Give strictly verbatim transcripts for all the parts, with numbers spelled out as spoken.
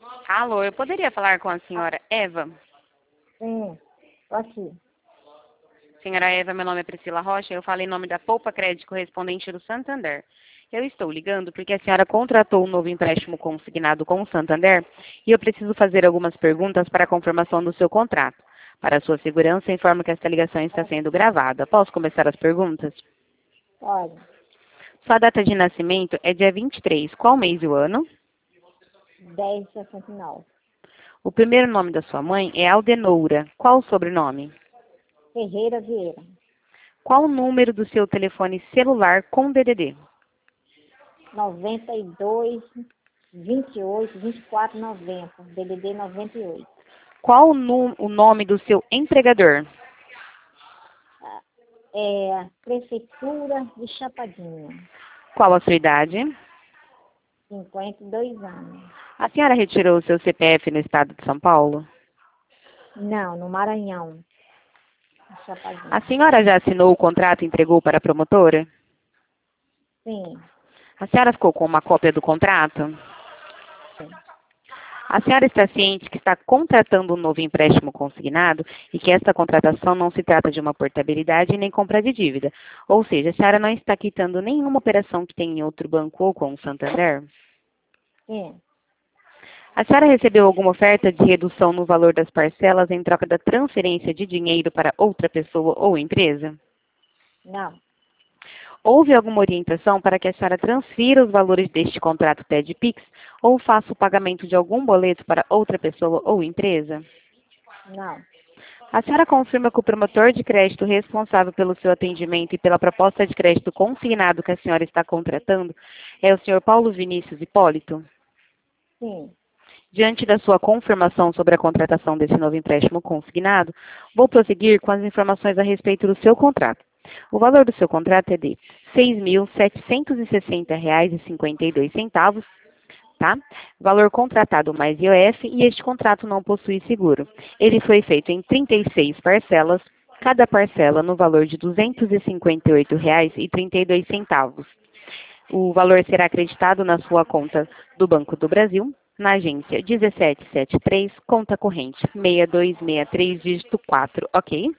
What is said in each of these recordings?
Alô, eu poderia falar com a senhora Eva? Sim, tô aqui. Senhora Eva, meu nome é Priscila Rocha, eu falo em nome da Poupa Crédito correspondente do Santander. Eu estou ligando porque a senhora contratou um novo empréstimo consignado com o Santander e eu preciso fazer algumas perguntas para a confirmação do seu contrato. Para a sua segurança, informo que esta ligação está sendo gravada. Posso começar as perguntas? Olha, Sua data de nascimento é dia vinte e três. Qual mês e o ano? dez e sessenta e nove. O primeiro nome da sua mãe é Aldenoura. Qual o sobrenome? Ferreira Vieira. Qual o número do seu telefone celular com D D D? noventa e dois, vinte e oito, vinte e quatro, noventa. D D D noventa e oito. Qual o, nu- o nome do seu empregador? É, Prefeitura de Chapadinha. Qual a sua idade? cinquenta e dois anos. A senhora retirou o seu C P F no estado de São Paulo? Não, no Maranhão. A Chapadinha. senhora já assinou o contrato e entregou para a promotora? Sim. A senhora ficou com uma cópia do contrato? Sim. A senhora está ciente que está contratando um novo empréstimo consignado e que esta contratação não se trata de uma portabilidade nem compra de dívida. Ou seja, a senhora não está quitando nenhuma operação que tem em outro banco ou com o Santander? Sim. A senhora recebeu alguma oferta de redução no valor das parcelas em troca da transferência de dinheiro para outra pessoa ou empresa? Não. Houve alguma orientação para que a senhora transfira os valores deste contrato T E D Pix ou faça o pagamento de algum boleto para outra pessoa ou empresa? Não. A senhora confirma que o promotor de crédito responsável pelo seu atendimento e pela proposta de crédito consignado que a senhora está contratando é o senhor Paulo Vinícius Hipólito? Sim. Diante da sua confirmação sobre a contratação desse novo empréstimo consignado, vou prosseguir com as informações a respeito do seu contrato. O valor do seu contrato é de seis mil setecentos e sessenta reais e cinquenta e dois centavos, tá? Valor contratado mais I O F e este contrato não possui seguro. Ele foi feito em trinta e seis parcelas, cada parcela no valor de duzentos e cinquenta e oito reais e trinta e dois centavos. O valor será acreditado na sua conta do Banco do Brasil, na agência dezessete setenta e três, conta corrente seis dois seis três, dígito quatro, ok?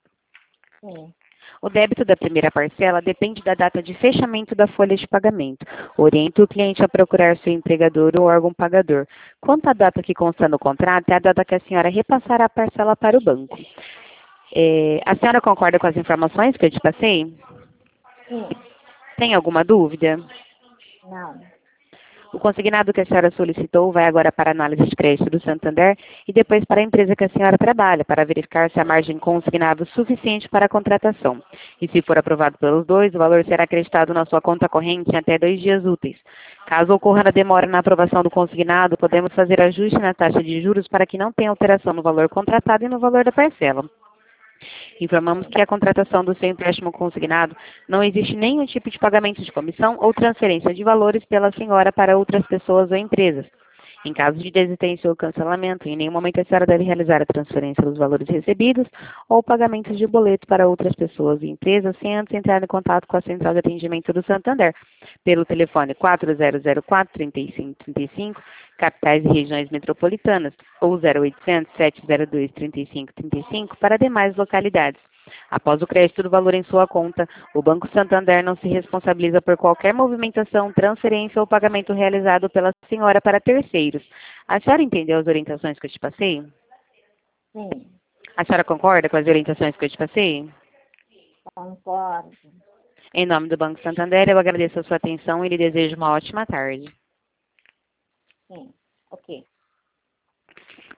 Sim. O débito da primeira parcela depende da data de fechamento da folha de pagamento. Oriente o cliente a procurar seu empregador ou órgão pagador. Quanto à data que consta no contrato, é a data que a senhora repassará a parcela para o banco. É, a senhora concorda com as informações que eu te passei? Sim. Tem alguma dúvida? Não. O consignado que a senhora solicitou vai agora para a análise de crédito do Santander e depois para a empresa que a senhora trabalha, para verificar se a margem consignada é suficiente para a contratação. E se for aprovado pelos dois, o valor será acreditado na sua conta corrente em até dois dias úteis. Caso ocorra a demora na aprovação do consignado, podemos fazer ajuste na taxa de juros para que não tenha alteração no valor contratado e no valor da parcela. Informamos que a contratação do seu empréstimo consignado não existe nenhum tipo de pagamento de comissão ou transferência de valores pela senhora para outras pessoas ou empresas. Em caso de desistência ou cancelamento, em nenhum momento a senhora deve realizar a transferência dos valores recebidos ou pagamentos de boleto para outras pessoas e empresas sem antes entrar em contato com a Central de Atendimento do Santander, pelo telefone quatro zero zero quatro, três cinco três cinco, capitais e regiões metropolitanas, ou zero oitocentos, sete zero dois, trinta e cinco trinta e cinco para demais localidades. Após o crédito do valor em sua conta, o Banco Santander não se responsabiliza por qualquer movimentação, transferência ou pagamento realizado pela senhora para terceiros. A senhora entendeu as orientações que eu te passei? Sim. A senhora concorda com as orientações que eu te passei? Concordo. Em nome do Banco Santander, eu agradeço a sua atenção e lhe desejo uma ótima tarde. Sim. Ok.